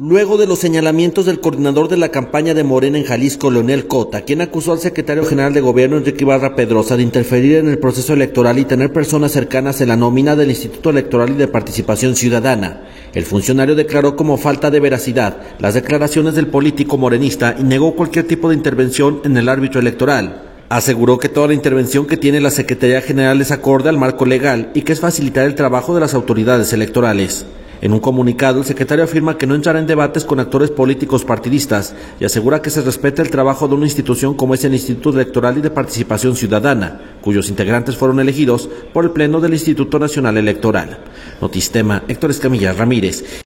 Luego de los señalamientos del coordinador de la campaña de Morena en Jalisco, Leonel Cota, quien acusó al secretario general de gobierno, Enrique Ibarra Pedrosa, de interferir en el proceso electoral y tener personas cercanas en la nómina del Instituto Electoral y de Participación Ciudadana, el funcionario declaró como falta de veracidad las declaraciones del político morenista y negó cualquier tipo de intervención en el árbitro electoral. Aseguró que toda la intervención que tiene la Secretaría General es acorde al marco legal y que es facilitar el trabajo de las autoridades electorales. En un comunicado, el secretario afirma que no entrará en debates con actores políticos partidistas y asegura que se respeta el trabajo de una institución como es el Instituto Electoral y de Participación Ciudadana, cuyos integrantes fueron elegidos por el Pleno del Instituto Nacional Electoral. Notistema, Héctor Escamilla Ramírez.